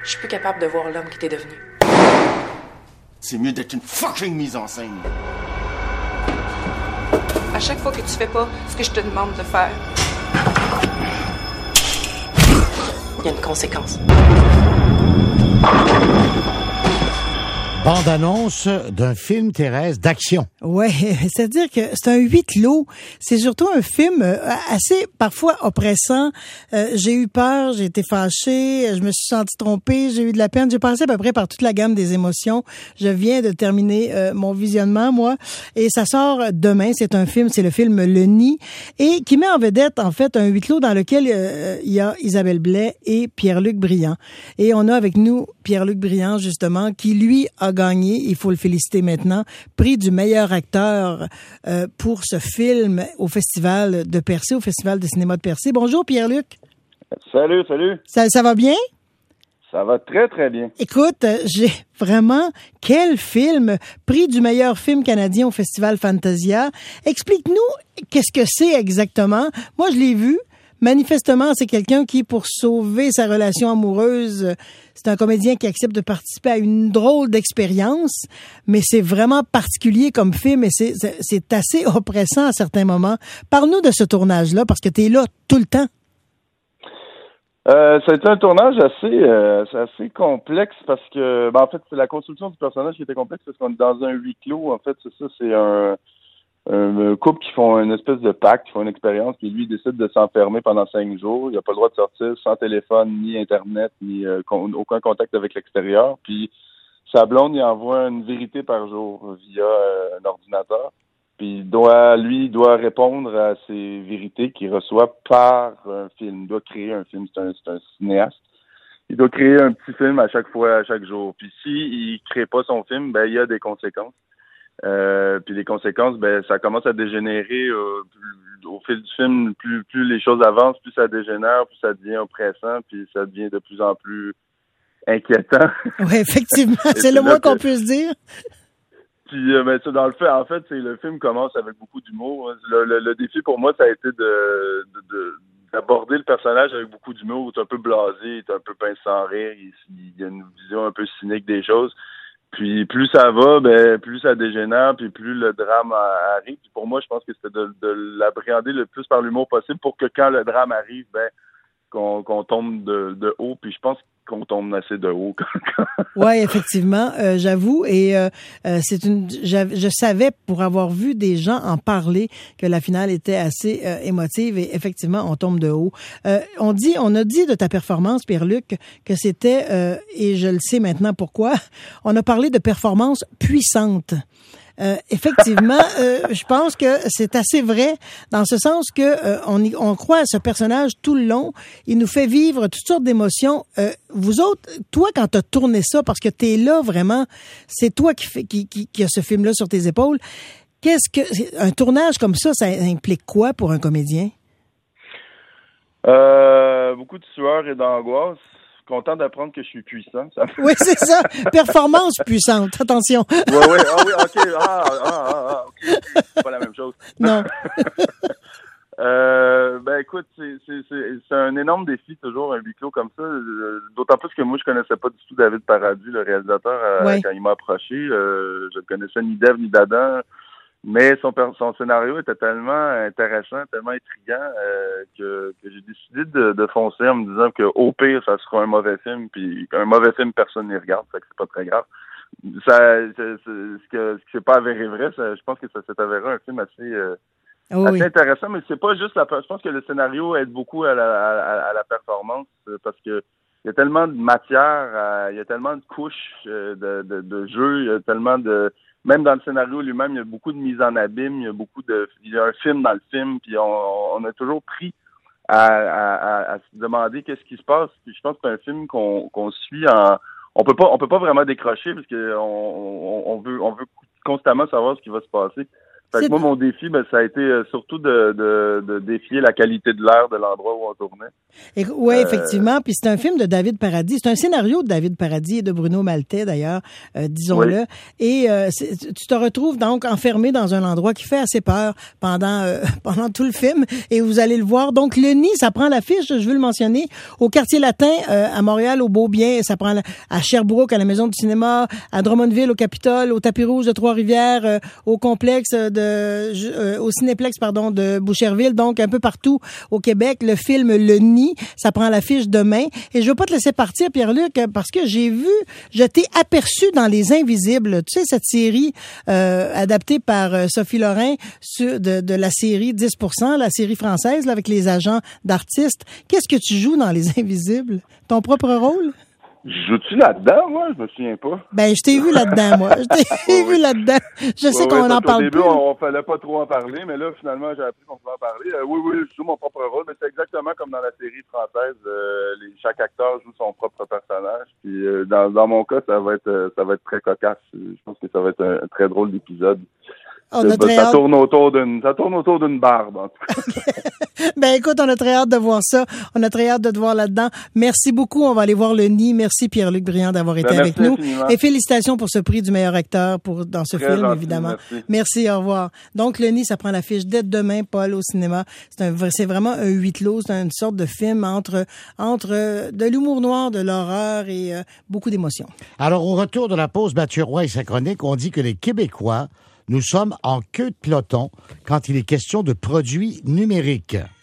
Je suis plus capable de voir l'homme qui t'es devenu. C'est mieux d'être une fucking mise en scène. À chaque fois que tu fais pas ce que je te demande de faire, il y a une conséquence. Bande-annonce d'un film, Thérèse, d'action. Ouais, c'est-à-dire que c'est un huis clos. C'est surtout un film assez, parfois, oppressant. J'ai eu peur, j'ai été fâchée, je me suis sentie trompée, j'ai eu de la peine. J'ai passé à peu près par toute la gamme des émotions. Je viens de terminer mon visionnement, moi, et ça sort demain. C'est le film Le Nid, et qui met en vedette, en fait, un huis clos dans lequel il y a Isabelle Blais et Pierre-Luc Briand. Et on a avec nous Pierre-Luc Briand, justement, qui, lui, a gagné, il faut le féliciter maintenant, prix du meilleur acteur pour ce film au Festival de Percé, au Festival de cinéma de Percé. Bonjour Pierre-Luc. Salut. Ça va bien? Ça va très, très bien. Écoute, j'ai vraiment... Quel film! Prix du meilleur film canadien au Festival Fantasia. Explique-nous qu'est-ce que c'est exactement. Moi, je l'ai vu. Manifestement, c'est quelqu'un qui, pour sauver sa relation amoureuse, c'est un comédien qui accepte de participer à une drôle d'expérience, mais c'est vraiment particulier comme film et c'est assez oppressant à certains moments. Parle-nous de ce tournage-là, parce que tu es là tout le temps. Ça a été un tournage assez complexe parce que, en fait, c'est la construction du personnage qui était complexe parce qu'on est dans un huis clos. En fait, c'est ça, c'est un couple qui font une espèce de pacte, qui font une expérience, puis lui décide de s'enfermer pendant 5 jours. Il n'a pas le droit de sortir sans téléphone, ni Internet, ni aucun contact avec l'extérieur. Puis sa blonde, il envoie une vérité par jour via un ordinateur. Puis il doit répondre à ces vérités qu'il reçoit par un film. Il doit créer un film, c'est un cinéaste. Il doit créer un petit film à chaque fois, à chaque jour. Puis s'il crée pas son film, ben il y a des conséquences. Puis les conséquences, ben ça commence à dégénérer au fil du film. Plus les choses avancent, plus ça dégénère, plus ça devient oppressant, puis ça devient de plus en plus inquiétant. Oui, effectivement, c'est le moins qu'on puisse dire. Puis ben ça, dans le fait, en fait, c'est le film commence avec beaucoup d'humour. Le défi pour moi, ça a été d'aborder le personnage avec beaucoup d'humour. Il est un peu blasé, il est un peu pince sans rire, il y a une vision un peu cynique des choses. Puis plus ça va, ben plus ça dégénère, puis plus le drame arrive. Puis pour moi, je pense que c'était de l'appréhender le plus par l'humour possible pour que quand le drame arrive, ben qu'on tombe de haut. Puis je pense qu'on tombe assez de haut. Oui, effectivement, j'avoue. Et je savais, pour avoir vu des gens en parler, que la finale était assez émotive. Et effectivement, on tombe de haut. On a dit de ta performance, Pierre-Luc, que c'était, et je le sais maintenant pourquoi, on a parlé de performance puissante. Effectivement, je pense que c'est assez vrai dans ce sens que on croit à ce personnage tout le long. Il nous fait vivre toutes sortes d'émotions. Vous autres, toi, quand t'as tourné ça, parce que t'es là vraiment, c'est toi qui a ce film-là sur tes épaules. Un tournage comme ça implique quoi pour un comédien? Beaucoup de sueur et d'angoisse. Content d'apprendre que je suis puissant. Oui, c'est ça. Performance puissante. Attention. Oui. Ah oui, OK. OK. C'est pas la même chose. Non. Ben écoute, c'est un énorme défi toujours, un huis clos comme ça. D'autant plus que moi, je connaissais pas du tout David Paradis, le réalisateur, quand il m'a approché. Je ne connaissais ni d'Ève ni d'Adam. Mais son scénario était tellement intéressant, tellement intriguant que j'ai décidé de foncer en me disant que au pire, ça sera un mauvais film, puis un mauvais film, personne n'y regarde, fait que c'est pas très grave. Ce qui s'est pas avéré vrai, je pense que ça s'est avéré un film assez intéressant, mais c'est pas juste je pense que le scénario aide beaucoup à la performance, parce que il y a tellement de matière, il y a tellement de couches de jeux, il y a tellement de... Même dans le scénario lui-même, il y a beaucoup de mise en abîme, il y a un film dans le film, puis on a toujours pris à se demander qu'est-ce qui se passe. Puis je pense que c'est un film qu'on suit on peut pas vraiment décrocher parce que on veut constamment savoir ce qui va se passer. Fait que moi, mon défi, ça a été surtout de défier la qualité de l'air de l'endroit où on tournait. Oui, effectivement. Puis c'est un film de David Paradis. C'est un scénario de David Paradis et de Bruno Maltais, d'ailleurs, disons-le. Oui. Et tu te retrouves donc enfermé dans un endroit qui fait assez peur pendant tout le film. Et vous allez le voir. Donc, le Nid, ça prend l'affiche, je veux le mentionner, au Quartier Latin, à Montréal, au Beaubien. Ça prend à Sherbrooke, à la Maison du cinéma, à Drummondville, au Capitole, au Tapis Rouge de Trois-Rivières, au complexe au Cinéplex, de Boucherville, donc un peu partout au Québec. Le film Le Nid, ça prend l'affiche demain. Et je veux pas te laisser partir, Pierre-Luc, parce que je t'ai aperçu dans Les Invisibles. Tu sais, cette série adaptée par Sophie Lorrain de la série 10%, la série française, là, avec les agents d'artistes. Qu'est-ce que tu joues dans Les Invisibles? Ton propre rôle? Joues-tu là-dedans, moi? Je me souviens pas. Ben, je t'ai vu là-dedans, moi. Vu là-dedans. Je sais qu'on en parle plus. Au début, on fallait pas trop en parler, mais là, finalement, j'ai appris qu'on pouvait en parler. Oui, je joue mon propre rôle, mais c'est exactement comme dans la série française. Chaque acteur joue son propre personnage. Puis, dans mon cas, ça va être très cocasse. Je pense que ça va être un très drôle d'épisode. Ça tourne autour d'une barbe, en tout cas. Ben, écoute, on a très hâte de voir ça. On a très hâte de te voir là-dedans. Merci beaucoup. On va aller voir Le Nid. Merci, Pierre-Luc Briand, d'avoir été avec nous. Infiniment. Et félicitations pour ce prix du meilleur acteur dans ce film, gentil, évidemment. Merci, au revoir. Donc, Le Nid, ça prend l'affiche dès demain, Paul, au cinéma. C'est vraiment un huis clos. C'est une sorte de film entre de l'humour noir, de l'horreur et beaucoup d'émotions. Alors, au retour de la pause, Mathieu Roy et sa chronique, on dit que les Québécois, nous sommes en queue de peloton quand il est question de produits numériques.